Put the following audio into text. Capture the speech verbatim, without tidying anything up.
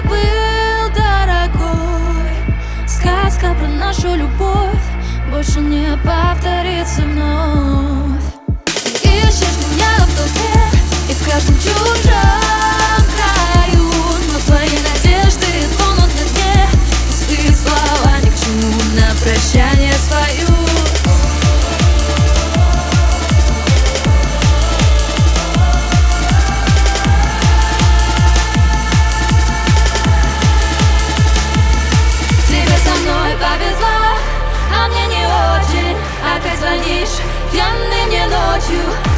так был дорогой. Сказка про нашу любовь больше не повторится вновь. Ищешь меня в толпе и в каждом чужом краю, но твои надежды тонут на дне. Пустые слова ни к чему, на прощание свою. Тебе со мной повезло, а мне не очень. Опять звонишь пьяный мне ночью.